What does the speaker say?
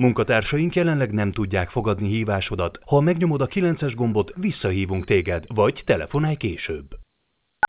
Munkatársaink jelenleg nem tudják fogadni hívásodat. Ha megnyomod a 9-es gombot, visszahívunk téged, vagy telefonálj később.